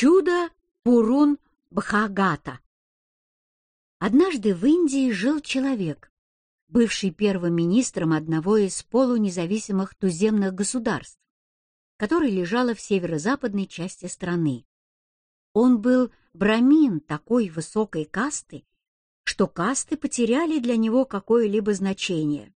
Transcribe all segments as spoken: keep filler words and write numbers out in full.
Чудо Пурун-Бхагата. Однажды в Индии жил человек, бывший первым министром одного из полунезависимых туземных государств, которое лежало в северо-западной части страны. Он был брамин такой высокой касты, что касты потеряли для него какое-либо значение.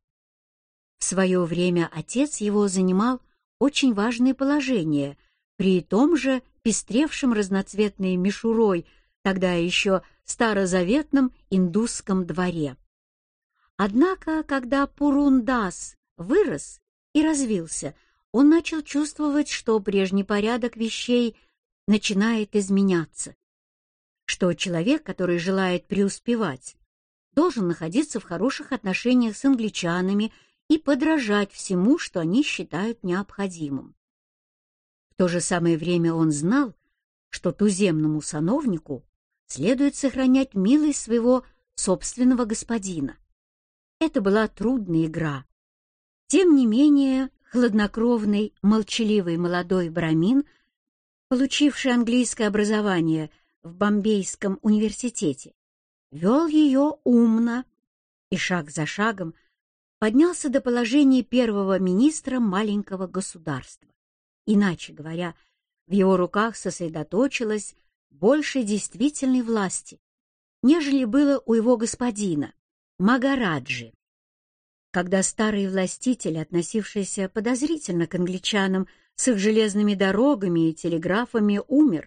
В свое время отец его занимал очень важное положение при том же пестревшем разноцветной мишурой тогда еще старозаветном индусском дворе. Однако, когда Пурун-Дас вырос и развился, он начал чувствовать, что прежний порядок вещей начинает изменяться, что человек, который желает преуспевать, должен находиться в хороших отношениях с англичанами и подражать всему, что они считают необходимым. В то же самое время он знал, что туземному сановнику следует сохранять милость своего собственного господина. Это была трудная игра. Тем не менее, хладнокровный, молчаливый молодой брамин, получивший английское образование в Бомбейском университете, вел ее умно и шаг за шагом поднялся до положения первого министра маленького государства. Иначе говоря, в его руках сосредоточилось больше действительной власти, нежели было у его господина, Магараджи. Когда старый властитель, относившийся подозрительно к англичанам с их железными дорогами и телеграфами, умер,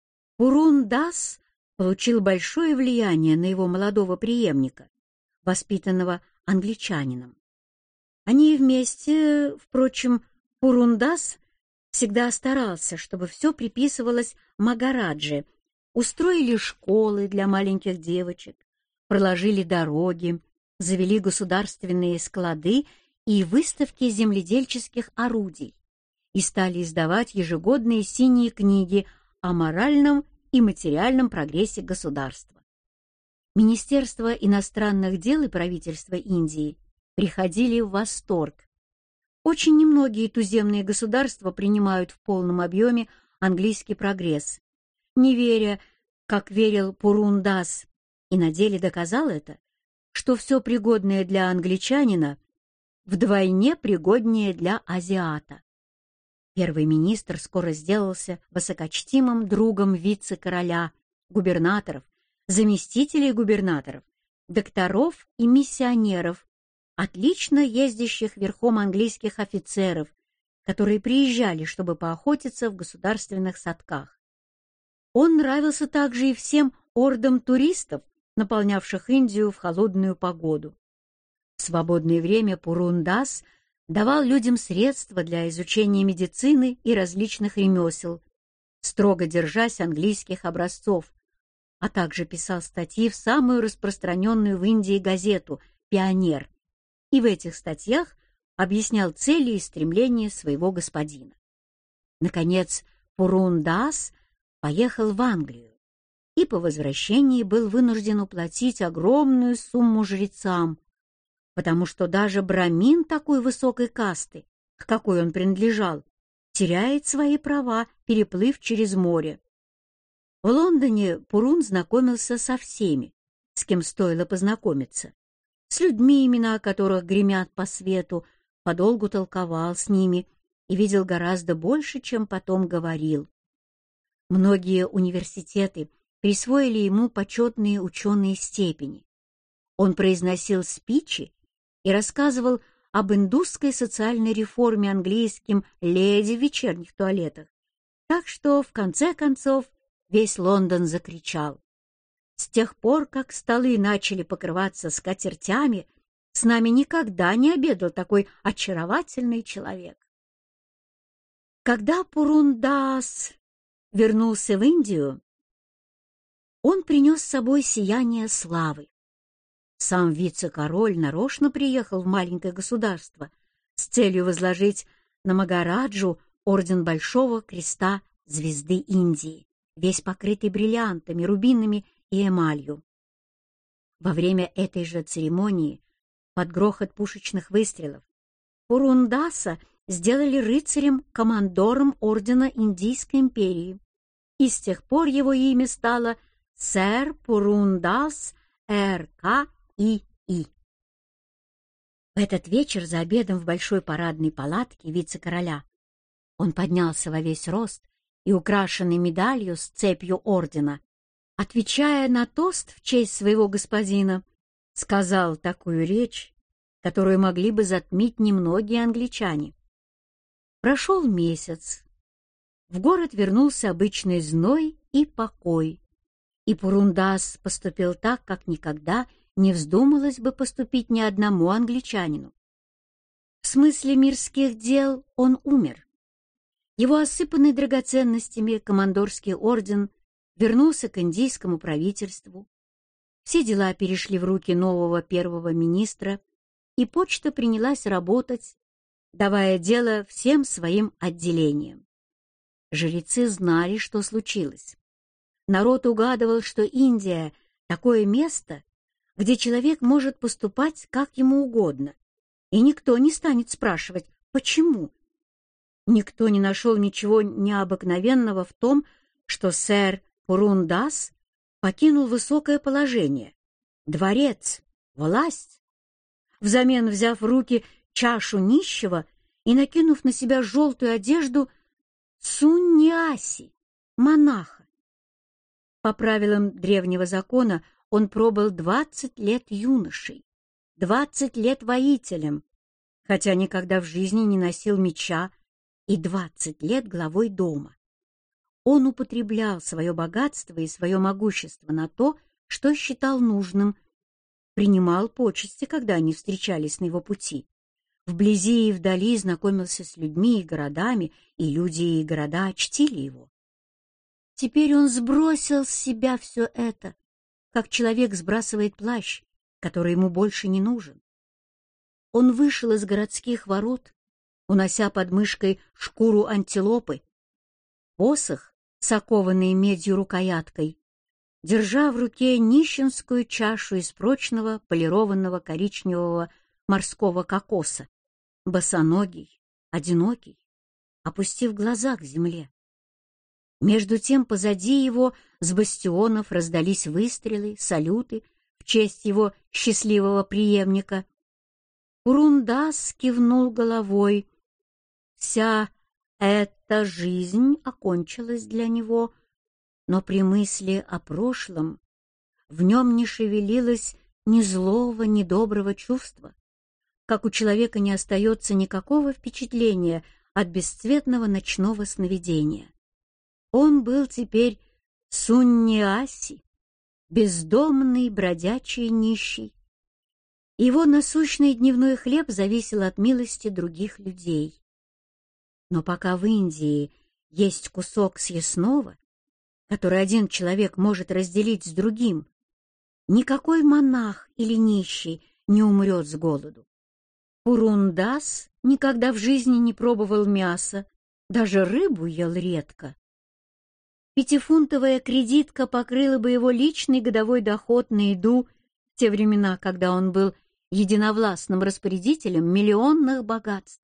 Пурун-Дас получил большое влияние на его молодого преемника, воспитанного англичанином. Они вместе, впрочем, Пурун-Дас всегда старался, чтобы все приписывалось Магараджи, устроили школы для маленьких девочек, проложили дороги, завели государственные склады и выставки земледельческих орудий и стали издавать ежегодные синие книги о моральном и материальном прогрессе государства. Министерство иностранных дел и правительство Индии приходили в восторг. Очень немногие туземные государства принимают в полном объеме английский прогресс, не веря, как верил Пурун-Дас, и на деле доказал это, что все пригодное для англичанина вдвойне пригоднее для азиата. Первый министр скоро сделался высокочтимым другом вице-короля, губернаторов, заместителей губернаторов, докторов и миссионеров, отлично ездящих верхом английских офицеров, которые приезжали, чтобы поохотиться в государственных садках. Он нравился также и всем ордам туристов, наполнявших Индию в холодную погоду. В свободное время Пурун-Дас давал людям средства для изучения медицины и различных ремесел, строго держась английских образцов, а также писал статьи в самую распространенную в Индии газету «Пионер», и в этих статьях объяснял цели и стремления своего господина. Наконец, Пурун-Дас поехал в Англию и по возвращении был вынужден уплатить огромную сумму жрецам, потому что даже брамин такой высокой касты, к какой он принадлежал, теряет свои права, переплыв через море. В Лондоне Пурун знакомился со всеми, с кем стоило познакомиться, с людьми, имена которых гремят по свету, подолгу толковал с ними и видел гораздо больше, чем потом говорил. Многие университеты присвоили ему почетные ученые степени. Он произносил спичи и рассказывал об индусской социальной реформе английским леди в вечерних туалетах, так что, в конце концов, весь Лондон закричал: «С тех пор, как столы начали покрываться скатертями, с нами никогда не обедал такой очаровательный человек». Когда Пурун-Дас вернулся в Индию, он принес с собой сияние славы. Сам вице-король нарочно приехал в маленькое государство с целью возложить на Магараджу орден Большого Креста Звезды Индии, весь покрытый бриллиантами, рубинами и эмалью. Во время этой же церемонии, под грохот пушечных выстрелов, Пурун-Даса сделали рыцарем-командором ордена Индийской империи. и с тех пор его имя стало сэр Пурундас эр ка и и. В этот вечер за обедом в большой парадной палатке вице-короля он поднялся во весь рост и, украшенный медалью с цепью ордена, отвечая на тост в честь своего господина, сказал такую речь, которую могли бы затмить немногие англичане. Прошел месяц. В город вернулся обычный зной и покой, и Пурундас поступил так, как никогда не вздумалось бы поступить ни одному англичанину. В смысле мирских дел он умер. Его осыпанный драгоценностями командорский орден вернулся к индийскому правительству. Все дела перешли в руки нового первого министра, и почта принялась работать, давая дело всем своим отделениям. Жрецы знали, что случилось. Народ угадывал, что Индия — такое место, где человек может поступать как ему угодно, и никто не станет спрашивать, почему. Никто не нашел ничего необыкновенного в том, что сэр Пурундас покинул высокое положение, дворец, власть, взамен взяв в руки чашу нищего и накинув на себя желтую одежду суньяси, монаха. По правилам древнего закона он пробыл двадцать лет юношей, двадцать лет воителем, хотя никогда в жизни не носил меча, и двадцать лет главой дома. Он употреблял свое богатство и свое могущество на то, что считал нужным, принимал почести, когда они встречались на его пути. Вблизи и вдали знакомился с людьми и городами, и люди и города чтили его. Теперь он сбросил с себя все это, как человек сбрасывает плащ, который ему больше не нужен. Он вышел из городских ворот, унося под мышкой шкуру антилопы, посох с окованной медью рукояткой, держа в руке нищенскую чашу из прочного полированного коричневого морского кокоса, босоногий, одинокий, опустив глаза к земле. Между тем позади его с бастионов раздались выстрелы, салюты в честь его счастливого преемника. Пурундас кивнул головой. Вся эта жизнь окончилась для него, но при мысли о прошлом в нем не шевелилось ни злого, ни доброго чувства, как у человека не остается никакого впечатления от бесцветного ночного сновидения. Он был теперь суньяси, бездомный, бродячий, нищий. Его насущный дневной хлеб зависел от милости других людей. Но пока в Индии есть кусок съестного, который один человек может разделить с другим, никакой монах или нищий не умрет с голоду. Пурундас никогда в жизни не пробовал мяса, даже рыбу ел редко. Пятифунтовая кредитка покрыла бы его личный годовой доход на еду в те времена, когда он был единовластным распорядителем миллионных богатств.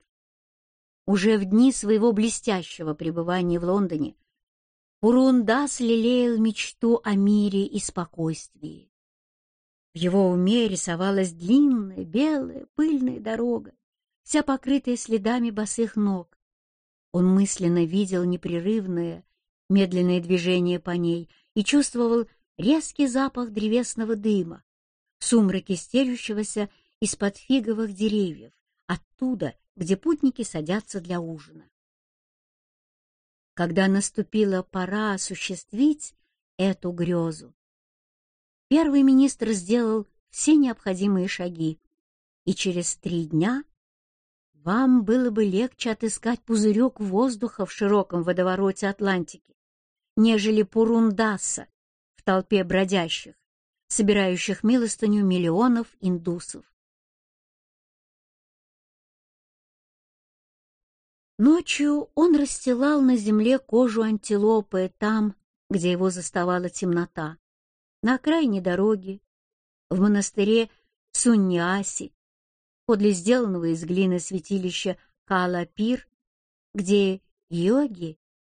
Уже в дни своего блестящего пребывания в Лондоне Пурундас лелеял мечту о мире и спокойствии. В его уме рисовалась длинная, белая, пыльная дорога, вся покрытая следами босых ног. Он мысленно видел непрерывное, медленное движение по ней и чувствовал резкий запах древесного дыма, в сумраке стелющегося из-под фиговых деревьев, оттуда, где путники садятся для ужина. Когда наступила пора осуществить эту грезу, первый министр сделал все необходимые шаги, и через три дня вам было бы легче отыскать пузырек воздуха в широком водовороте Атлантики, нежели Пурундаса в толпе бродящих, собирающих милостыню миллионов индусов. Ночью он расстилал на земле кожу антилопы там, где его заставала темнота, на окраине дороги, в монастыре Суньяси, подле сделанного из глины святилища Кала-Пир, где йоги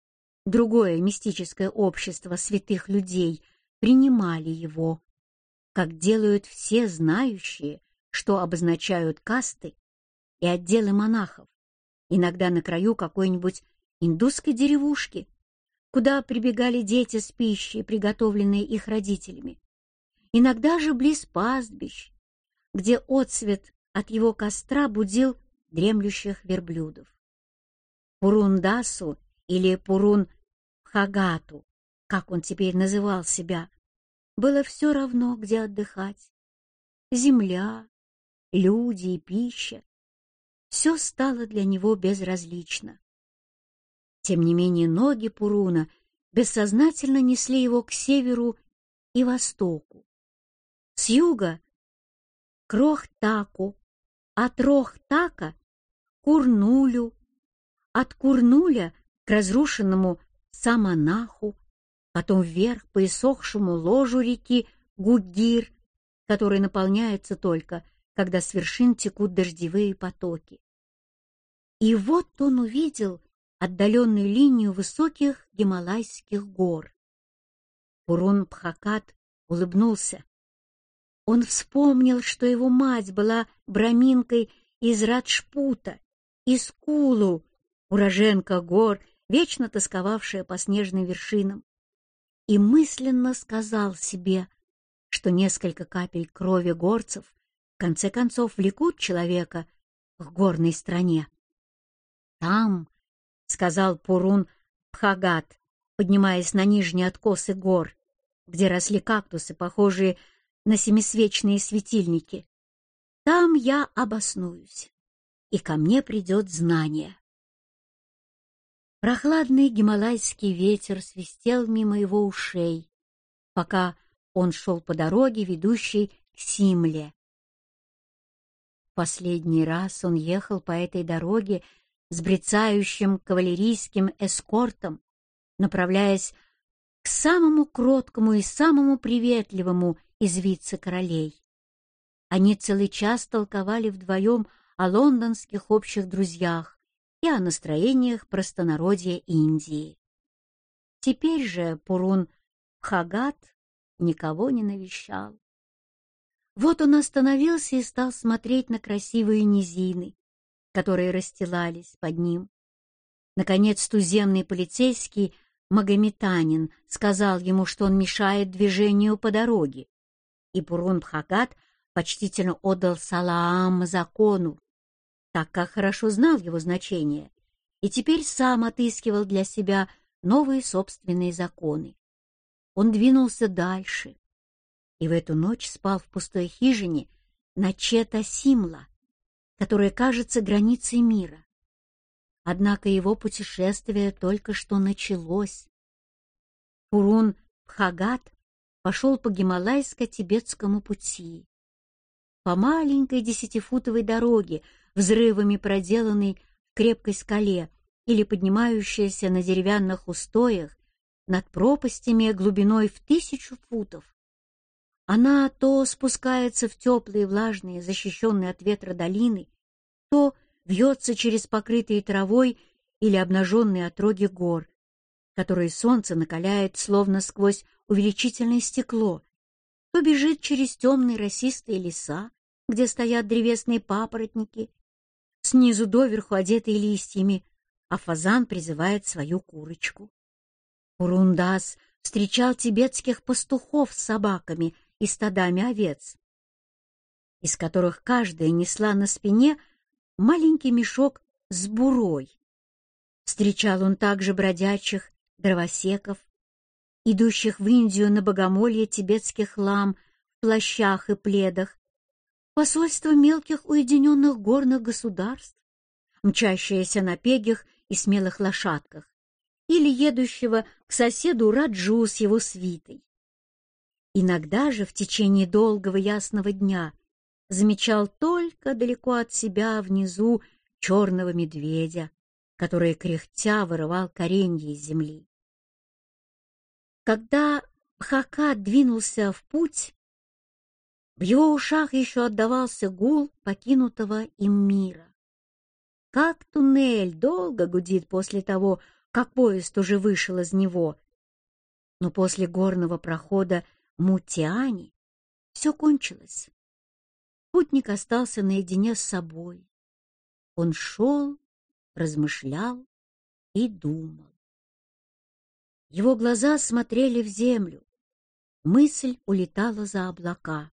другое мистическое общество святых людей принимали его, как делают все знающие, что обозначают касты и отделы монахов, иногда на краю какой-нибудь индусской деревушки, куда прибегали дети с пищей, приготовленной их родителями, иногда же близ пастбищ, где отсвет от его костра будил дремлющих верблюдов. Пурундасу или Пурун-Бхагату, как он теперь называл себя, было все равно, где отдыхать. Земля, люди и пища — все стало для него безразлично. Тем не менее ноги Пуруна бессознательно несли его к северу и востоку. С юга — к Рохтаку, от Рохтака — к Курнулю, от Курнуля к разрушенному Саманаху, потом вверх по иссохшему ложу реки Гугир, который наполняется только, когда с вершин текут дождевые потоки. И вот он увидел отдаленную линию высоких Гималайских гор. Пурун-Бхакат улыбнулся. Он вспомнил, что его мать была браминкой из Раджпута, из Кулу, уроженка гор, вечно тосковавшая по снежным вершинам, и мысленно сказал себе, что несколько капель крови горцев в конце концов влекут человека к горной стране. «Там, — сказал Пурун-Бхагат, поднимаясь на нижние откосы гор, где росли кактусы, похожие на семисвечные светильники, — там я обоснуюсь, и ко мне придет знание». Прохладный гималайский ветер свистел мимо его ушей, пока он шел по дороге, ведущей к Симле. Последний раз он ехал по этой дороге с брецающим кавалерийским эскортом, направляясь к самому кроткому и самому приветливому из вице-королей. Они целый час толковали вдвоем о лондонских общих друзьях и о настроениях простонародья Индии. Теперь же Пурун-Бхагат никого не навещал. Вот он остановился и стал смотреть на красивые низины, которые расстилались под ним. Наконец туземный полицейский магометанин сказал ему, что он мешает движению по дороге, и Пурун-Бхагат почтительно отдал салаам закону, так как хорошо знал его значение, и теперь сам отыскивал для себя новые собственные законы. Он двинулся дальше, и в эту ночь спал в пустой хижине на Чета-Симла, которая кажется границей мира. Однако его путешествие только что началось. Пурун-Бхагат пошел по Гималайско-Тибетскому пути, по маленькой десятифутовой дороге, взрывами проделанной в крепкой скале или поднимающейся на деревянных устоях над пропастями глубиной в тысячу футов. Она то спускается в теплые, влажные, защищенные от ветра долины, то вьется через покрытые травой или обнаженные отроги гор, которые солнце накаляет словно сквозь увеличительное стекло, то бежит через темные росистые леса, где стоят древесные папоротники, снизу доверху одетые листьями, а фазан призывает свою курочку. Пурундас встречал тибетских пастухов с собаками и стадами овец, из которых каждая несла на спине маленький мешок с бурой. Встречал он также бродячих дровосеков, идущих в Индию на богомолье тибетских лам в плащах и пледах, посольство мелких уединенных горных государств, мчащееся на пегих и смелых лошадках, или едущего к соседу Раджу с его свитой. Иногда же в течение долгого ясного дня замечал только далеко от себя внизу черного медведя, который кряхтя вырывал коренья из земли. Когда Бхакат двинулся в путь, в его ушах еще отдавался гул покинутого им мира. Как туннель долго гудит после того, как поезд уже вышел из него. Но после горного прохода Мутиани все кончилось. Путник остался наедине с собой. Он шел, размышлял и думал. Его глаза смотрели в землю, мысль улетала за облака.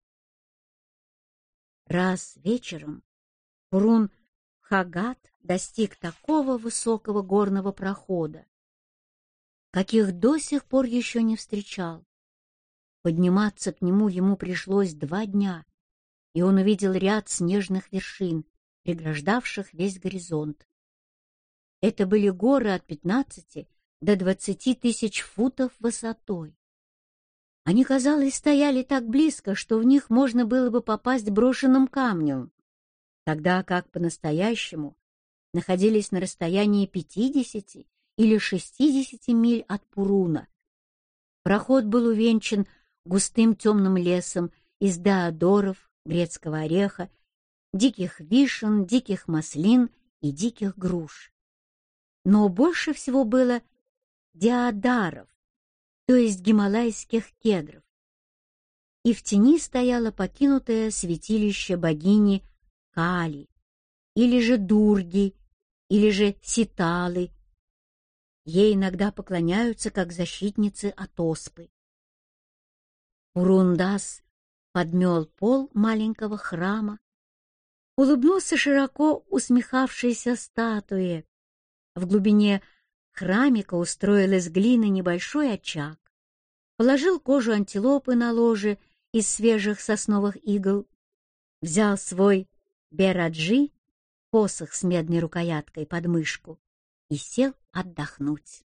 Раз вечером Пурун-Бхагат достиг такого высокого горного прохода, каких до сих пор еще не встречал. Подниматься к нему ему пришлось два дня, и он увидел ряд снежных вершин, преграждавших весь горизонт. Это были горы от пятнадцати до двадцати тысяч футов высотой. Они, казалось, стояли так близко, что в них можно было бы попасть брошенным камнем, тогда как по-настоящему находились на расстоянии пятидесяти или шестидесяти миль от Пуруна. Проход был увенчан густым темным лесом из деодоров, грецкого ореха, диких вишен, диких маслин и диких груш. Но больше всего было деодаров, то есть гималайских кедров. И в тени стояло покинутое святилище богини Кали, или же Дурги, или же Ситалы. Ей иногда поклоняются как защитнице от оспы. Пурун-Дас подмел пол маленького храма, улыбнулся широко усмехавшейся статуе. В глубине храмика устроил из глины небольшой очаг, положил кожу антилопы на ложе из свежих сосновых игл, взял свой бераджи, посох с медной рукояткой, под мышку и сел отдохнуть.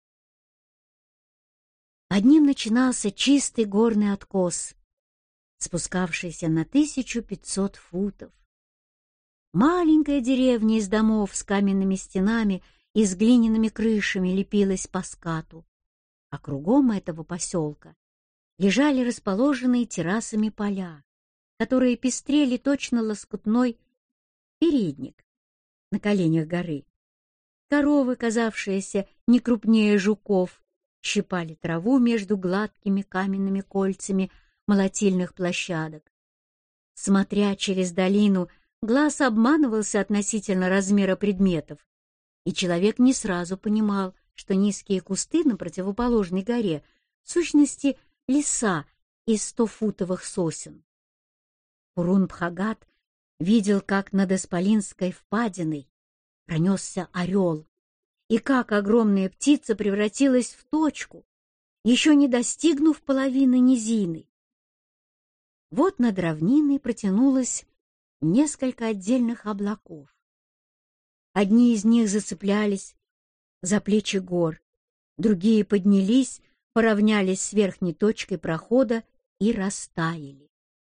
Под ним начинался чистый горный откос, спускавшийся на тысячу пятьсот футов. Маленькая деревня из домов с каменными стенами и с глиняными крышами лепилась по скату, а кругом этого поселка лежали расположенные террасами поля, которые пестрели точно лоскутной передник на коленях горы. Коровы, казавшиеся не крупнее жуков, щипали траву между гладкими каменными кольцами молотильных площадок. Смотря через долину, глаз обманывался относительно размера предметов, и человек не сразу понимал, что низкие кусты на противоположной горе в сущности леса из стофутовых сосен. Пурун-Бхагат видел, как над Исполинской впадиной пронесся орел, и как огромная птица превратилась в точку, еще не достигнув половины низины. Вот над равниной протянулось несколько отдельных облаков. Одни из них зацеплялись за плечи гор, другие поднялись, поравнялись с верхней точкой прохода и растаяли.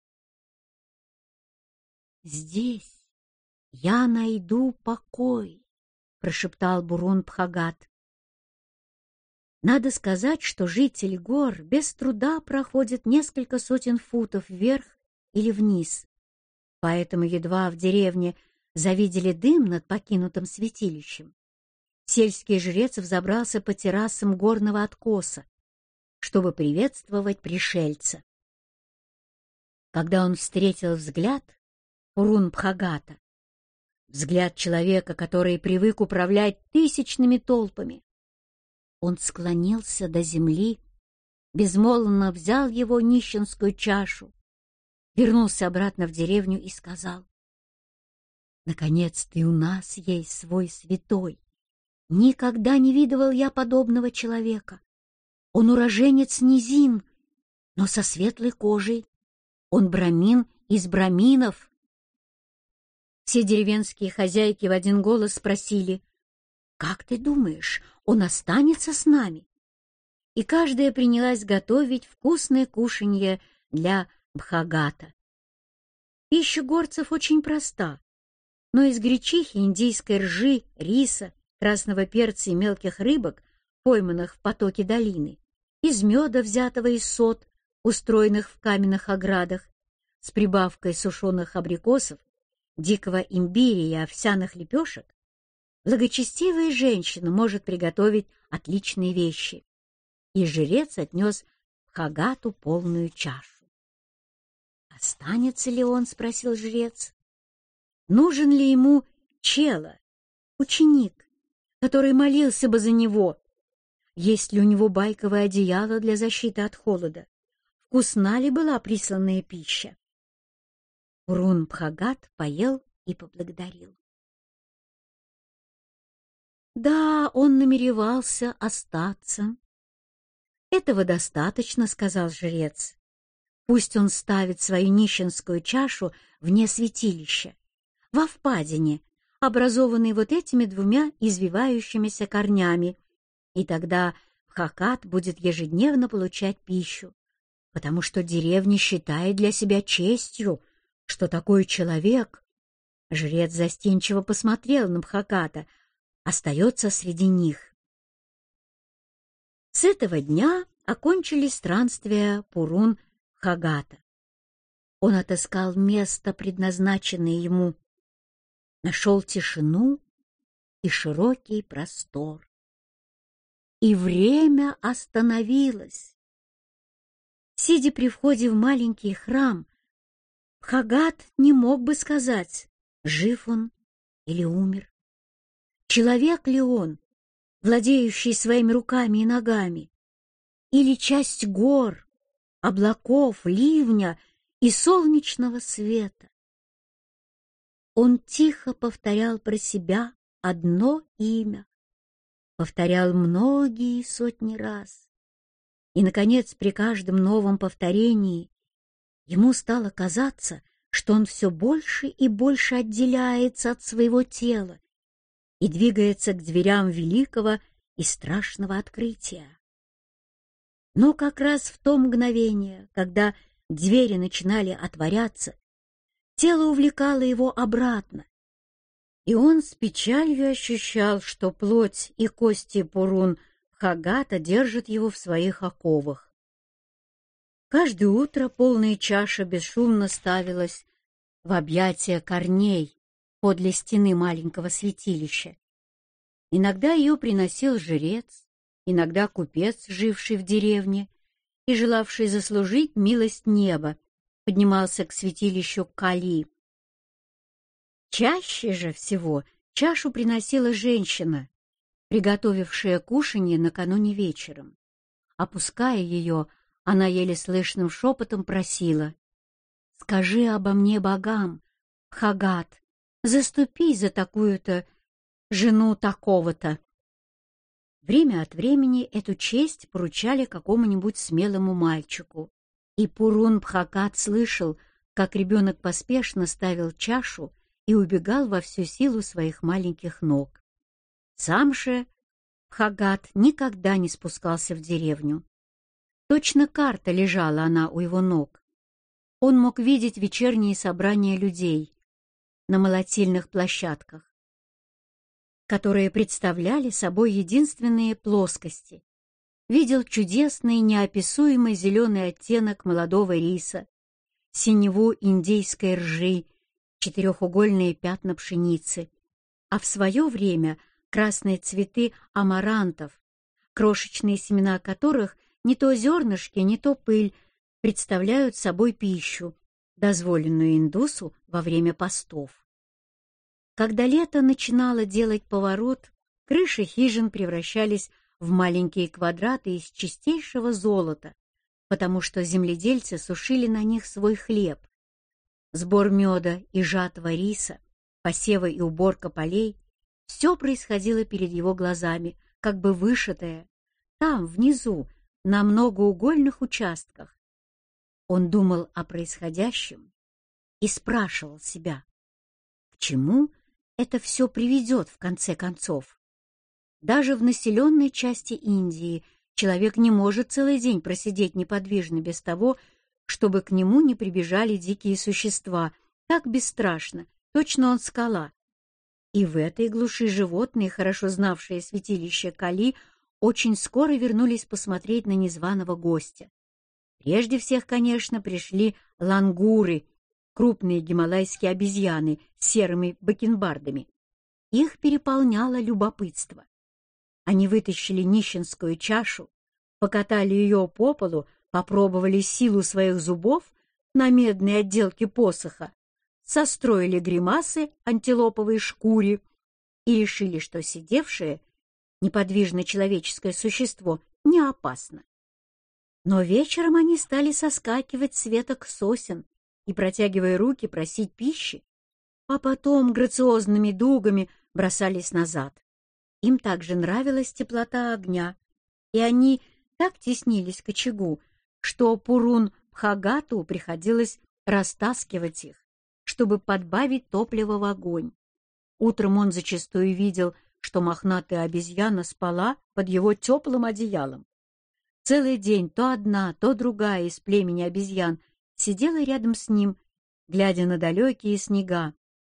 «Здесь я найду покой», — прошептал Пурун-Бхагат. Надо сказать, что жители гор без труда проходят несколько сотен футов вверх или вниз, поэтому едва в деревне завидели дым над покинутым святилищем, сельский жрец взобрался по террасам горного откоса, чтобы приветствовать пришельца. Когда он встретил взгляд Пурун-Бхагата, взгляд человека, который привык управлять тысячными толпами, он склонился до земли, безмолвно взял его нищенскую чашу, вернулся обратно в деревню и сказал: «Наконец-то и у нас есть свой святой. Никогда не видывал я подобного человека. Он уроженец низин, но со светлой кожей. Он брамин из браминов». Все деревенские хозяйки в один голос спросили: «Как ты думаешь, он останется с нами?» И каждая принялась готовить вкусное кушанье для Бхагата. Пища горцев очень проста, но из гречихи, индийской ржи, риса, красного перца и мелких рыбок, пойманных в потоке долины, из меда, взятого из сот, устроенных в каменных оградах, с прибавкой сушеных абрикосов, дикого имбиря и овсяных лепешек, Благочестивая женщина может приготовить отличные вещи. И жрец отнес Бхагату полную чашу. «Останется ли он?» — спросил жрец. «Нужен ли ему чела, ученик, который молился бы за него? Есть ли у него байковое одеяло для защиты от холода? Вкусна ли была присланная пища?» Пурун Бхагат поел и поблагодарил. Да, он намеревался остаться. «Этого достаточно», — сказал жрец. «Пусть он ставит свою нищенскую чашу вне святилища, во впадине, образованной вот этими двумя извивающимися корнями, и тогда Бхагат будет ежедневно получать пищу, потому что деревня считает для себя честью, что такой человек...» Жрец застенчиво посмотрел на Бхагата, остается среди них. С этого дня окончились странствия Пурун Бхагата. Он отыскал место, предназначенное ему, нашел тишину и широкий простор. И время остановилось. Сидя при входе в маленький храм, Бхагат не мог бы сказать, жив он или умер. Человек ли он, владеющий своими руками и ногами, или часть гор, облаков, ливня и солнечного света? Он тихо повторял про себя одно имя, повторял многие сотни раз, и, наконец, при каждом новом повторении ему стало казаться, что он все больше и больше отделяется от своего тела и двигается к дверям великого и страшного открытия. Но как раз в то мгновение, когда двери начинали отворяться, тело увлекало его обратно, и он с печалью ощущал, что плоть и кости Пурун Бхагата держат его в своих оковах. Каждое утро полная чаша бесшумно ставилась в объятия корней подле стены маленького святилища. Иногда ее приносил жрец, иногда купец, живший в деревне и желавший заслужить милость неба, поднимался к святилищу Кали. Чаще же всего чашу приносила женщина, приготовившая кушанье накануне вечером. Опуская ее, она еле слышным шепотом просила: «Скажи обо мне богам, Бхагат, заступи за такую-то жену такого-то». Время от времени эту честь поручали какому-нибудь смелому мальчику, и Пурун Бхагат слышал, как ребенок поспешно ставил чашу и убегал во всю силу своих маленьких ног. Сам же Бхагат никогда не спускался в деревню. Точно карта лежала она у его ног. Он мог видеть вечерние собрания людей на молотильных площадках, которые представляли собой единственные плоскости. Видел чудесный, неописуемый зеленый оттенок молодого риса, синеву индейской ржи, четырехугольные пятна пшеницы, а в свое время красные цветы амарантов, крошечные семена которых, не то зернышки, не то пыль, представляют собой пищу, дозволенную индусу во время постов. Когда лето начинало делать поворот, крыши хижин превращались в маленькие квадраты из чистейшего золота, потому что земледельцы сушили на них свой хлеб. Сбор меда и жатва риса, посевы и уборка полей — все происходило перед его глазами, как бы вышитое, там, внизу, на многоугольных участках. Он думал о происходящем и спрашивал себя, к чему это все приведет в конце концов. Даже в населенной части Индии человек не может целый день просидеть неподвижно без того, чтобы к нему не прибежали дикие существа, так бесстрашно, точно он скала. И в этой глуши животные, хорошо знавшие святилище Кали, очень скоро вернулись посмотреть на незваного гостя. Прежде всех, конечно, пришли лангуры, крупные гималайские обезьяны с серыми бакенбардами. их переполняло любопытство. Они вытащили нищенскую чашу, покатали ее по полу, попробовали силу своих зубов на медной отделке посоха, состроили гримасы антилоповой шкуре и решили, что сидевшее неподвижное человеческое существо не опасно. Но вечером они стали соскакивать с веток сосен и, протягивая руки, просить пищи, а потом грациозными дугами бросались назад. Им также нравилась теплота огня, и они так теснились к очагу, что Пурун-Бхагату приходилось растаскивать их, чтобы подбавить топливо в огонь. Утром он зачастую видел, что мохнатая обезьяна спала под его теплым одеялом. Целый день то одна, то другая из племени обезьян сидела рядом с ним, глядя на далекие снега,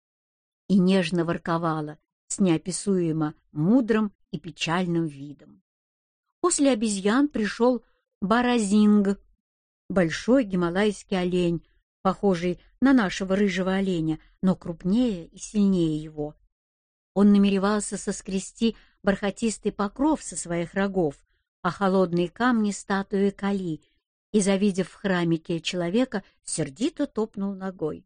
и нежно ворковала с неописуемо мудрым и печальным видом. После обезьян пришел Баразинг, большой гималайский олень, похожий на нашего рыжего оленя, но крупнее и сильнее его. Он намеревался соскрести бархатистый покров со своих рогов, а холодные камни статуи Кали, и, завидев в храмике человека, сердито топнул ногой.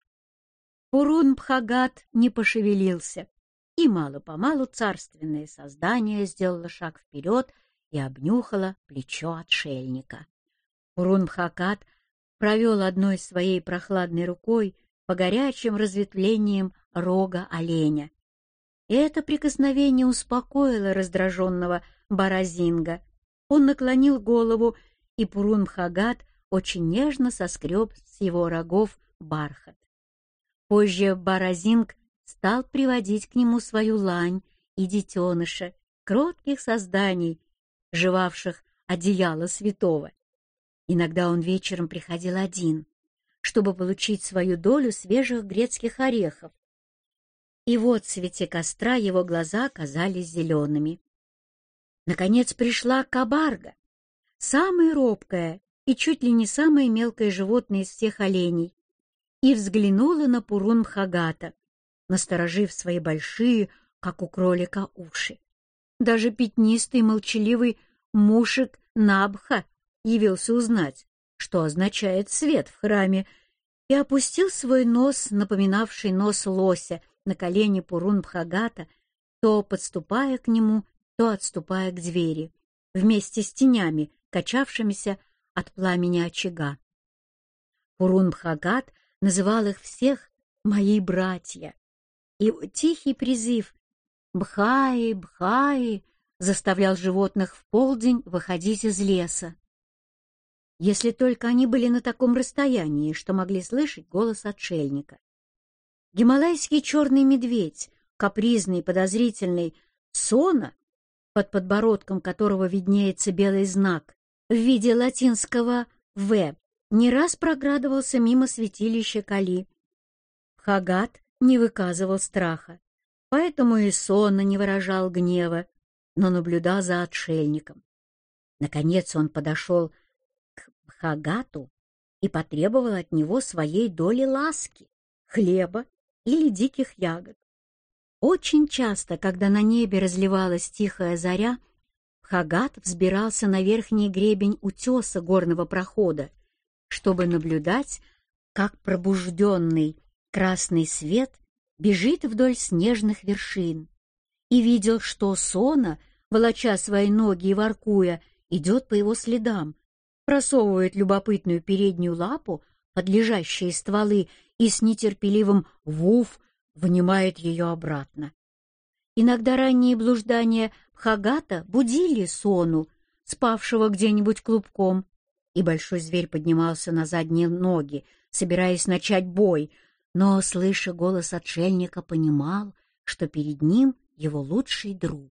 Пурун-Бхагат не пошевелился, и мало-помалу царственное создание сделало шаг вперед и обнюхало плечо отшельника. Пурун-Бхагат провел одной своей прохладной рукой по горячим разветвлениям рога оленя. И это прикосновение успокоило раздраженного Баразинга. Он наклонил голову, и Пурун-Бхагат очень нежно соскреб с его рогов бархат. Позже Баразинг стал приводить к нему свою лань и детеныша, кротких созданий, жевавших одеяло святого. Иногда он вечером приходил один, чтобы получить свою долю свежих грецких орехов. И вот в свете костра его глаза казались зелеными. Наконец пришла кабарга, самая робкая и чуть ли не самое мелкое животное из всех оленей, и взглянула на Пурун-Бхагата, насторожив свои большие, как у кролика, уши. Даже пятнистый молчаливый мушек Набха явился узнать, что означает свет в храме, и опустил свой нос, напоминавший нос лося, на колени Пурун-Бхагата, то подступая к нему, то отступая к двери, вместе с тенями, качавшимися от пламени очага. Пурун-Бхагат называл их всех «мои братья», и тихий призыв «Бхаи, Бхаи» заставлял животных в полдень выходить из леса. Если только они были на таком расстоянии, что могли слышать голос отшельника. Гималайский черный медведь, капризный и подозрительный Сона, под подбородком которого виднеется белый знак в виде латинского «В», не раз проградывался мимо святилища Кали. Бхагат не выказывал страха, поэтому и Сона не выражал гнева, но наблюдал за отшельником. Наконец он подошел к Бхагату и потребовал от него своей доли ласки, хлеба или диких ягод. Очень часто, когда на небе разливалась тихая заря, Бхагат взбирался на верхний гребень утеса горного прохода, чтобы наблюдать, как пробужденный красный свет бежит вдоль снежных вершин, и видел, что Сона, волоча свои ноги и воркуя, идет по его следам, просовывает любопытную переднюю лапу под лежащие стволы и с нетерпеливым «вуф» вынимает ее обратно. Иногда ранние блуждания Бхагата будили Сону, спавшего где-нибудь клубком, и большой зверь поднимался на задние ноги, собираясь начать бой, но, слыша голос отшельника, понимал, что перед ним его лучший друг.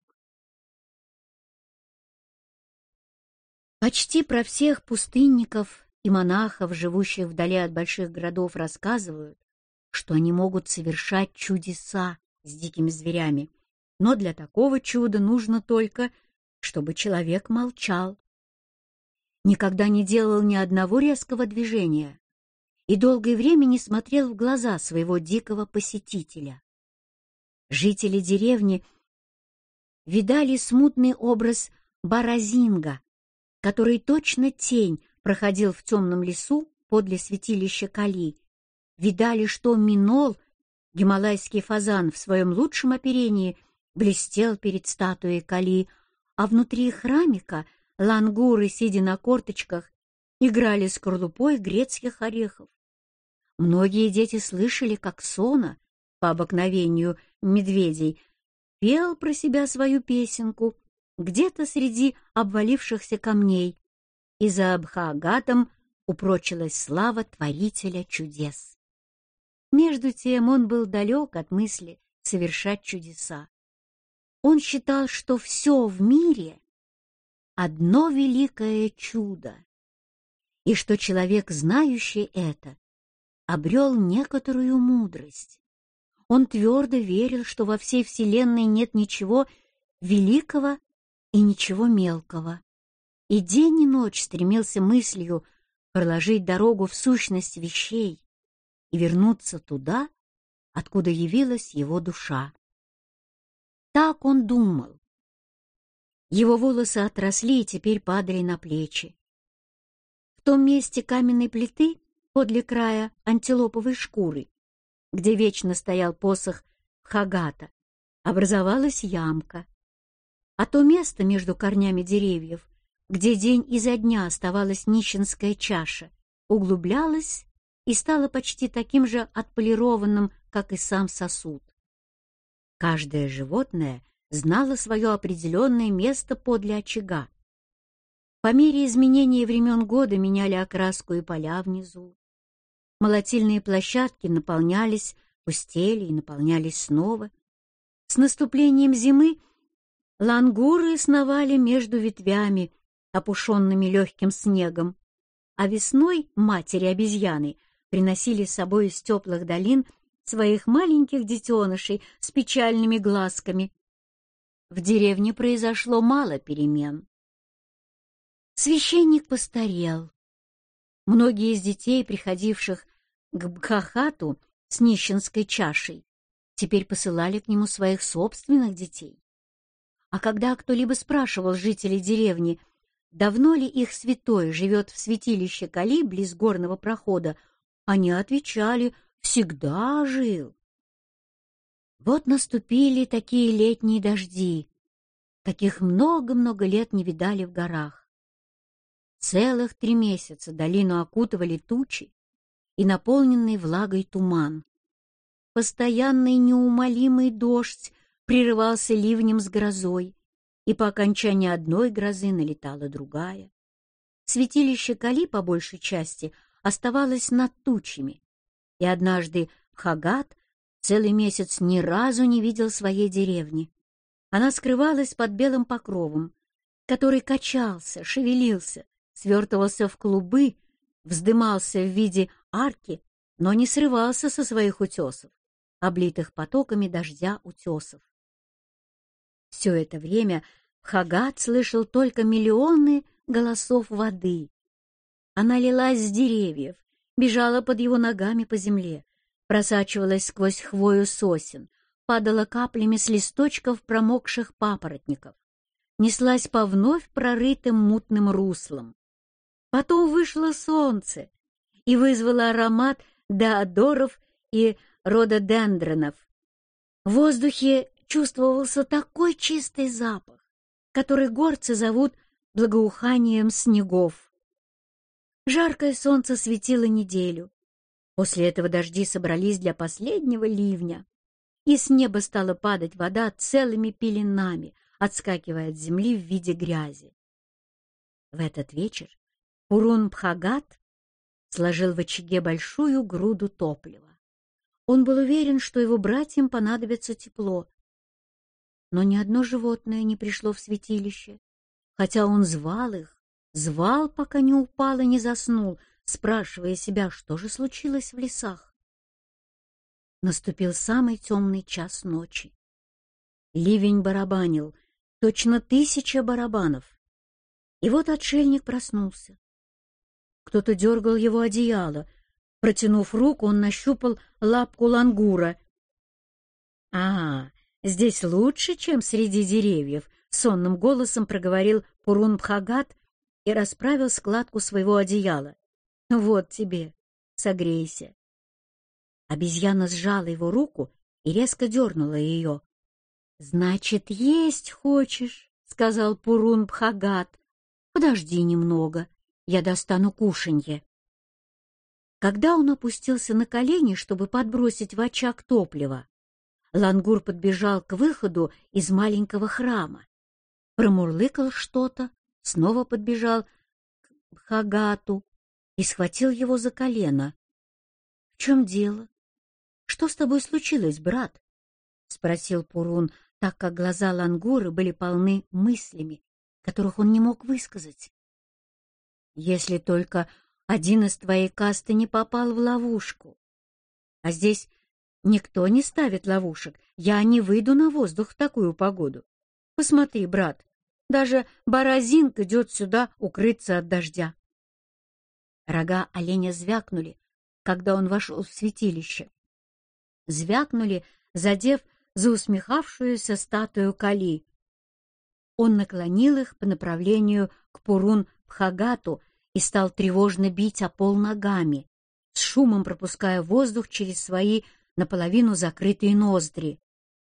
Почти про всех пустынников и монахов, живущих вдали от больших городов, рассказывают, что они могут совершать чудеса с дикими зверями, но для такого чуда нужно только, чтобы человек молчал, никогда не делал ни одного резкого движения и долгое время не смотрел в глаза своего дикого посетителя. Жители деревни видали смутный образ Баразинга, который точно тень проходил в темном лесу подле святилища Кали. Видали, что Минол, гималайский фазан, в своем лучшем оперении блестел перед статуей Кали, а внутри храмика лангуры, сидя на корточках, играли скорлупой грецких орехов. Многие дети слышали, как Сона, по обыкновению медведей, пел про себя свою песенку где-то среди обвалившихся камней, и за Бхагатом упрочилась слава творителя чудес. Между тем он был далек от мысли совершать чудеса. Он считал, что все в мире — одно великое чудо, и что человек, знающий это, обрел некоторую мудрость. Он твердо верил, что во всей вселенной нет ничего великого и ничего мелкого, и день и ночь стремился мыслью проложить дорогу в сущность вещей и вернуться туда, откуда явилась его душа. Так он думал. Его волосы отросли и теперь падали на плечи. В том месте каменной плиты, подле края антилоповой шкуры, где вечно стоял посох Бхагата, образовалась ямка, а то место между корнями деревьев, где день изо дня оставалась нищенская чаша, углублялось и стало почти таким же отполированным, как и сам сосуд. Каждое животное знало свое определенное место подле очага. По мере изменения времен года меняли окраску и поля внизу. Молотильные площадки наполнялись, пустели и наполнялись снова. С наступлением зимы лангуры сновали между ветвями, опушенными легким снегом, а весной матери-обезьяны приносили с собой из теплых долин своих маленьких детенышей с печальными глазками. В деревне произошло мало перемен. Священник постарел. Многие из детей, приходивших к Бхагату с нищенской чашей, теперь посылали к нему своих собственных детей. А когда кто-либо спрашивал жителей деревни, давно ли их святой живет в святилище Кали близ горного прохода, они отвечали: «Всегда жил». Вот наступили такие летние дожди, каких много-много лет не видали в горах. Целых три месяца долину окутывали тучи и наполненный влагой туман. Постоянный неумолимый дождь прерывался ливнем с грозой, и по окончании одной грозы налетала другая. Святилище Кали, по большей части, оставалось над тучами, и однажды Бхагат целый месяц ни разу не видел своей деревни. Она скрывалась под белым покровом, который качался, шевелился, свертывался в клубы, вздымался в виде арки, но не срывался со своих утесов, облитых потоками дождя утесов. Все это время Бхагат слышал только миллионы голосов воды. Она лилась с деревьев, бежала под его ногами по земле, просачивалась сквозь хвою сосен, падала каплями с листочков промокших папоротников, неслась по вновь прорытым мутным руслам. Потом вышло солнце и вызвало аромат деодоров и рододендронов. В воздухе чувствовался такой чистый запах, который горцы зовут благоуханием снегов. Жаркое солнце светило неделю. После этого дожди собрались для последнего ливня, и с неба стала падать вода целыми пеленами, отскакивая от земли в виде грязи. В этот вечер Пурун-Бхагат сложил в очаге большую груду топлива. Он был уверен, что его братьям понадобится тепло. Но ни одно животное не пришло в святилище, хотя он звал их, звал, пока не упал и не заснул, спрашивая себя, что же случилось в лесах. Наступил самый темный час ночи. Ливень барабанил, точно тысяча барабанов. И вот отшельник проснулся. Кто-то дергал его одеяло. Протянув руку, он нащупал лапку лангура. — А, «Здесь лучше, чем среди деревьев», — сонным голосом проговорил Пурун-Бхагат и расправил складку своего одеяла. «Вот тебе, согрейся». Обезьяна сжала его руку и резко дернула ее. «Значит, есть хочешь», — сказал Пурун-Бхагат. «Подожди немного, я достану кушанье». Когда он опустился на колени, чтобы подбросить в очаг топливо, Лангур подбежал к выходу из маленького храма, промурлыкал что-то, снова подбежал к Бхагату и схватил его за колено. — В чем дело? Что с тобой случилось, брат? — спросил Пурун, так как глаза Лангура были полны мыслями, которых он не мог высказать. — Если только один из твоей касты не попал в ловушку. А здесь никто не ставит ловушек. Я не выйду на воздух в такую погоду. Посмотри, брат, даже Баразинг идет сюда укрыться от дождя. Рога оленя звякнули, когда он вошел в святилище. Звякнули, задев заусмехавшуюся статую Кали. Он наклонил их по направлению к Пурун-Бхагату и стал тревожно бить о пол ногами, с шумом пропуская воздух через свои наполовину закрытые ноздри.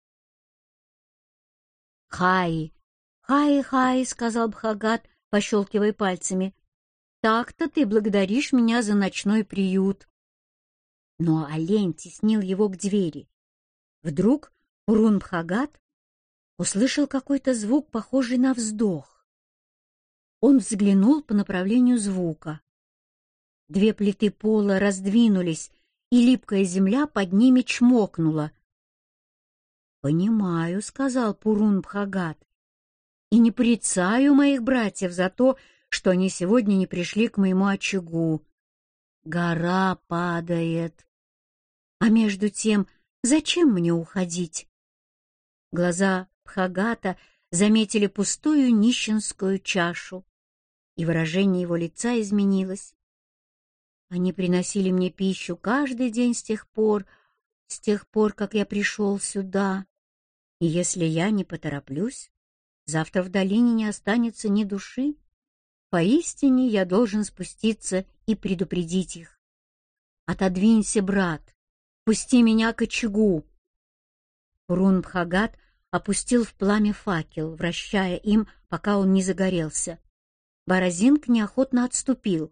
«Хай! Хай-хай!» — сказал Бхагат, пощелкивая пальцами. «Так-то ты благодаришь меня за ночной приют». Но олень теснил его к двери. Вдруг Пурун-Бхагат услышал какой-то звук, похожий на вздох. Он взглянул по направлению звука. Две плиты пола раздвинулись, и липкая земля под ними чмокнула. «Понимаю», — сказал Пурун-Бхагат, — «и не порицаю моих братьев за то, что они сегодня не пришли к моему очагу. Гора падает. А между тем, зачем мне уходить?» Глаза Бхагата заметили пустую нищенскую чашу, и выражение его лица изменилось. «Они приносили мне пищу каждый день с тех пор, с тех пор, как я пришел сюда. И если я не потороплюсь, завтра в долине не останется ни души. Поистине я должен спуститься и предупредить их. Отодвинься, брат, пусти меня к очагу». Пурун-Бхагат опустил в пламя факел, вращая им, пока он не загорелся. Баразинг неохотно отступил.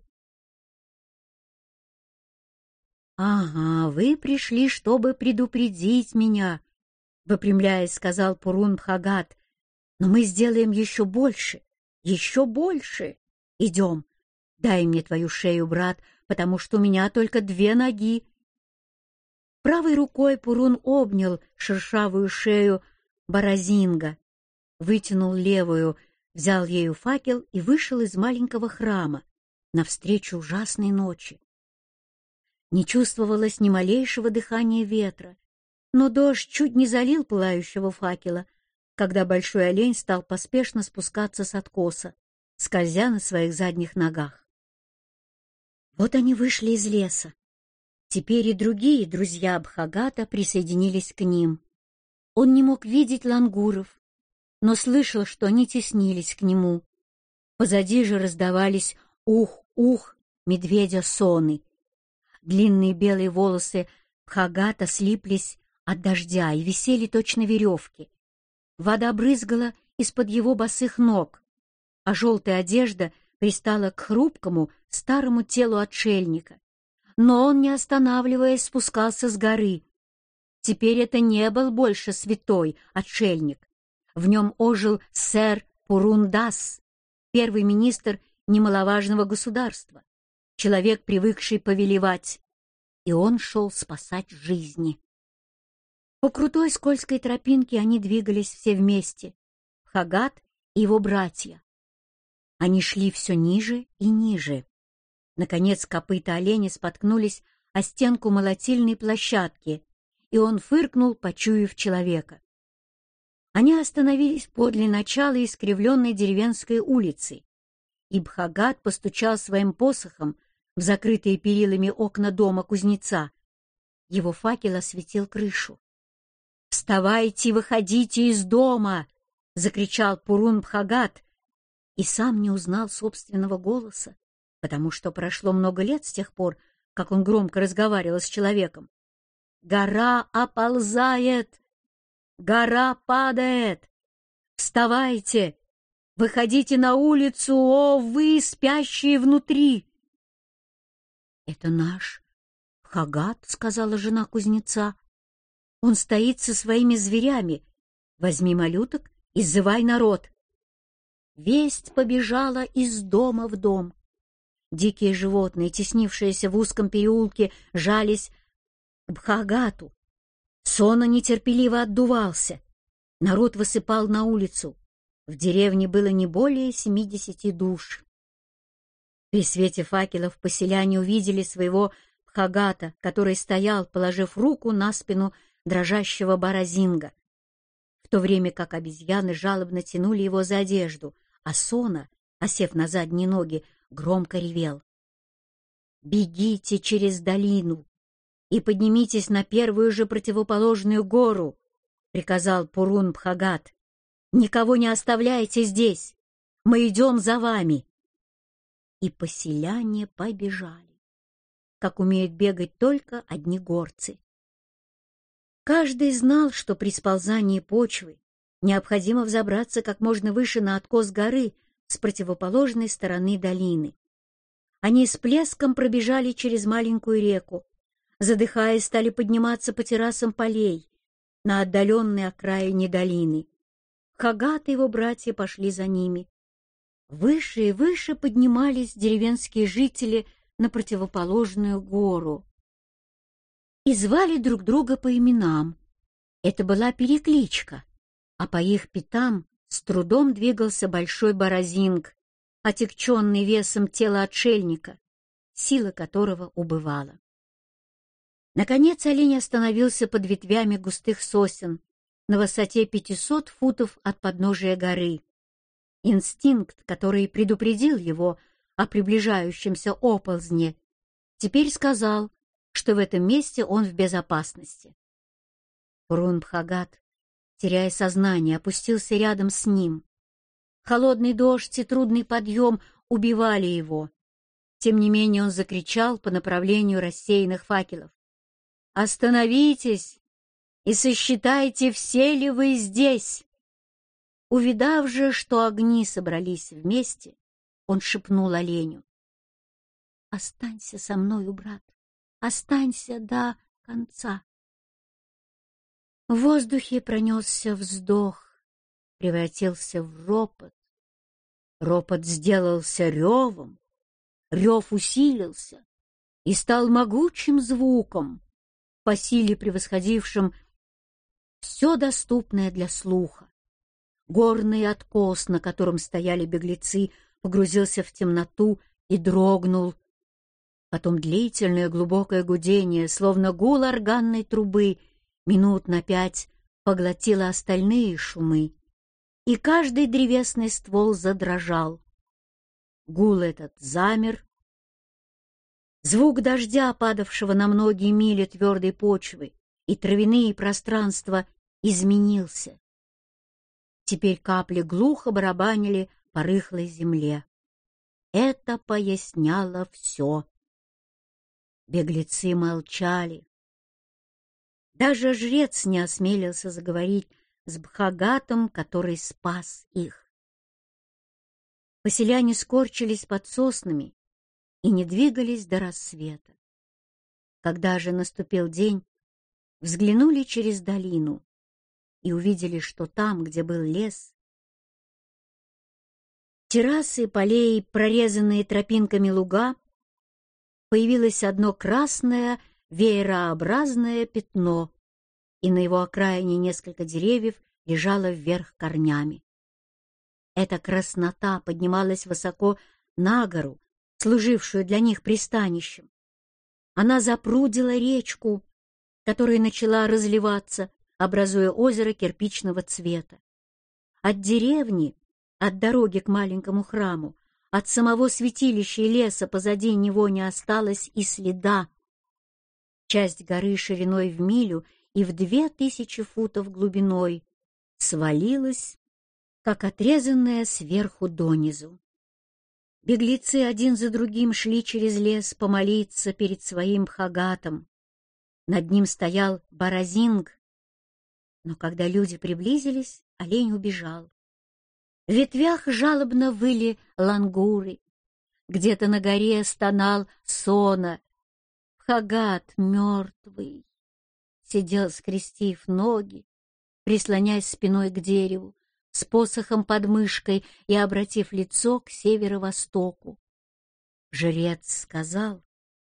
«Ага, вы пришли, чтобы предупредить меня», — выпрямляясь, сказал Пурун-Бхагат. «Но мы сделаем еще больше, еще больше. Идем, дай мне твою шею, брат, потому что у меня только две ноги». Правой рукой Пурун обнял шершавую шею Баразинга, вытянул левую, взял ею факел и вышел из маленького храма навстречу ужасной ночи. Не чувствовалось ни малейшего дыхания ветра, но дождь чуть не залил пылающего факела, когда большой олень стал поспешно спускаться с откоса, скользя на своих задних ногах. Вот они вышли из леса. Теперь и другие друзья Бхагата присоединились к ним. Он не мог видеть лангуров, но слышал, что они теснились к нему. Позади же раздавались ух-ух медведя Соны. Длинные белые волосы Бхагата слиплись от дождя и висели точно веревки. Вода брызгала из-под его босых ног, а желтая одежда пристала к хрупкому старому телу отшельника. Но он, не останавливаясь, спускался с горы. Теперь это не был больше святой отшельник. В нем ожил сэр Пурун-Дас, первый министр немаловажного государства, человек, привыкший повелевать, и он шел спасать жизни. По крутой скользкой тропинке они двигались все вместе, Бхагат и его братья. Они шли все ниже и ниже. Наконец копыта оленя споткнулись о стенку молотильной площадки, и он фыркнул, почуяв человека. Они остановились подле начала искривленной деревенской улицы, и Бхагат постучал своим посохом в закрытые перилами окна дома кузнеца. Его факел осветил крышу. «Вставайте, выходите из дома!» — закричал Пурун-Бхагат, и сам не узнал собственного голоса, потому что прошло много лет с тех пор, как он громко разговаривал с человеком. «Гора оползает! Гора падает! Вставайте! Выходите на улицу, о, вы, спящие внутри!» «Это наш Бхагат», — сказала жена кузнеца. «Он стоит со своими зверями. Возьми малюток и зывай народ». Весть побежала из дома в дом. Дикие животные, теснившиеся в узком переулке, жались к Бхагату. Сона нетерпеливо отдувался. Народ высыпал на улицу. В деревне было не более семидесяти душ. При свете факелов поселяне увидели своего Бхагата, который стоял, положив руку на спину дрожащего Баразинга, в то время как обезьяны жалобно тянули его за одежду, а Сона, осев на задние ноги, громко ревел. «Бегите через долину и поднимитесь на первую же противоположную гору», — приказал Пурун-Бхагат. «Никого не оставляйте здесь, мы идем за вами». И поселяне побежали, как умеют бегать только одни горцы. Каждый знал, что при сползании почвы необходимо взобраться как можно выше на откос горы с противоположной стороны долины. Они с плеском пробежали через маленькую реку, задыхаясь, стали подниматься по террасам полей на отдаленной окраине долины. Бхагат и его братья пошли за ними. Выше и выше поднимались деревенские жители на противоположную гору и звали друг друга по именам. Это была перекличка, а по их пятам с трудом двигался большой Баразинг, отягченный весом тела отшельника, сила которого убывала. Наконец олень остановился под ветвями густых сосен на высоте пятисот футов от подножия горы. Инстинкт, который предупредил его о приближающемся оползне, теперь сказал, что в этом месте он в безопасности. Пурун-Бхагат, теряя сознание, опустился рядом с ним. Холодный дождь и трудный подъем убивали его. Тем не менее он закричал по направлению рассеянных факелов: «Остановитесь и сосчитайте, все ли вы здесь!» Увидав же, что огни собрались вместе, он шепнул оленю: «Останься со мною, брат, останься до конца». В воздухе пронесся вздох, превратился в ропот. Ропот сделался ревом, рев усилился и стал могучим звуком, по силе превосходившим все доступное для слуха. Горный откос, на котором стояли беглецы, погрузился в темноту и дрогнул. Потом длительное глубокое гудение, словно гул органной трубы, минут на пять поглотило остальные шумы, и каждый древесный ствол задрожал. Гул этот замер. Звук дождя, падавшего на многие мили твердой почвы, и травяные пространства изменился. Теперь капли глухо барабанили по рыхлой земле. Это поясняло все. Беглецы молчали. Даже жрец не осмелился заговорить с Бхагатом, который спас их. Поселяне скорчились под соснами и не двигались до рассвета. Когда же наступил день, взглянули через долину и увидели, что там, где был лес, террасы полей, прорезанные тропинками луга, появилось одно красное веерообразное пятно, и на его окраине несколько деревьев лежало вверх корнями. Эта краснота поднималась высоко на гору, служившую для них пристанищем. Она запрудила речку, которая начала разливаться, образуя озеро кирпичного цвета. От деревни, от дороги к маленькому храму, от самого святилища и леса позади него не осталось и следа. Часть горы шириной в милю и в две тысячи футов глубиной свалилась, как отрезанная сверху донизу. Беглецы один за другим шли через лес помолиться перед своим Бхагатом. Над ним стоял Баразинг, но когда люди приблизились, олень убежал. В ветвях жалобно выли лангуры, где-то на горе стонал Сона. Бхагат мертвый сидел, скрестив ноги, прислоняясь спиной к дереву, с посохом под мышкой и обратив лицо к северо-востоку. Жрец сказал: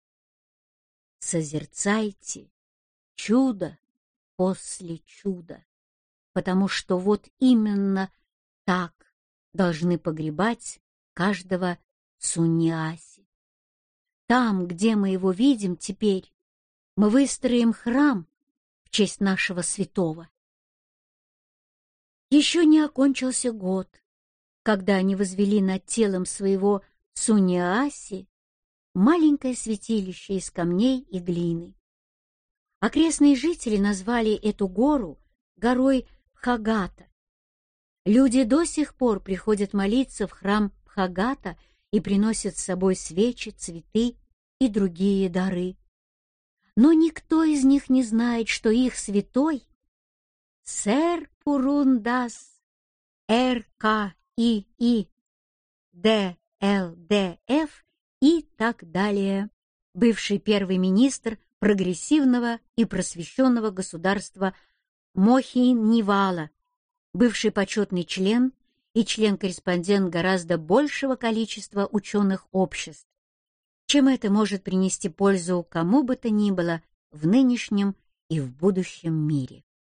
«Созерцайте чудо после чуда, потому что вот именно так должны погребать каждого суньяси. Там, где мы его видим теперь, мы выстроим храм в честь нашего святого». Еще не окончился год, когда они возвели над телом своего суньяси маленькое святилище из камней и глины. Окрестные жители назвали эту гору горой Бхагата. Люди до сих пор приходят молиться в храм Бхагата и приносят с собой свечи, цветы и другие дары. Но никто из них не знает, что их святой — сэр Пурундас эр ка и и дэ эл дэ эф и так далее, бывший первый министр прогрессивного и просвещенного государства Мохинивала, бывший почетный член и член-корреспондент гораздо большего количества ученых обществ, чем это может принести пользу кому бы то ни было в нынешнем и в будущем мире.